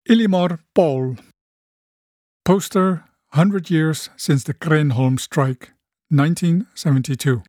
Illimar Paul. Poster 100 years since the Krenholm strike, 1972.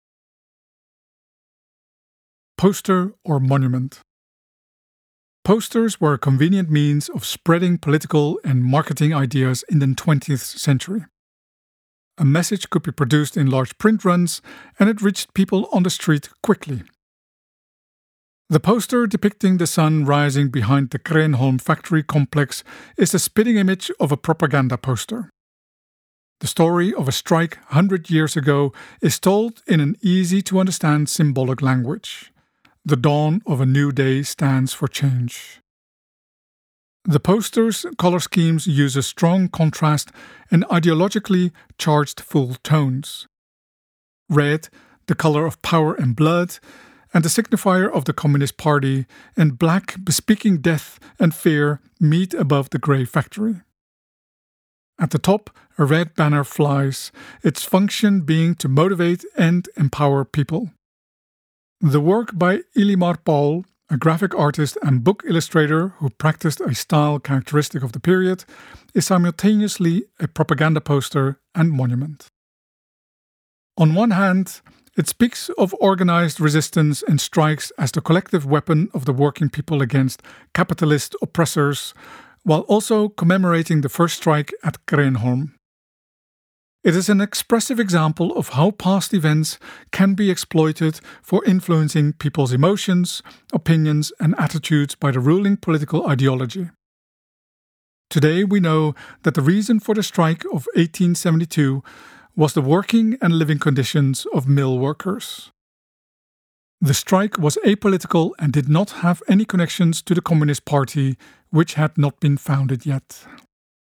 Poster or monument. Posters were a convenient means of spreading political and marketing ideas in the 20th century. A message could be produced in large print runs, and it reached people on the street quickly. The poster depicting the sun rising behind the Krenholm factory complex is the spitting image of a propaganda poster. The story of a strike 100 years ago is told in an easy-to-understand symbolic language. The dawn of a new day stands for change. The poster's color schemes use a strong contrast and ideologically charged full tones. Red, the color of power and blood, and the signifier of the Communist Party, and black, bespeaking death and fear, meet above the grey factory. At the top, a red banner flies, its function being to motivate and empower people. The work by Illimar Paul, a graphic artist and book illustrator who practiced a style characteristic of the period, is simultaneously a propaganda poster and monument. On one hand, it speaks of organized resistance and strikes as the collective weapon of the working people against capitalist oppressors, while also commemorating the first strike at Krenholm. It is an expressive example of how past events can be exploited for influencing people's emotions, opinions, and attitudes by the ruling political ideology. Today we know that the reason for the strike of 1872 was the working and living conditions of mill workers. The strike was apolitical and did not have any connections to the Communist Party, which had not been founded yet.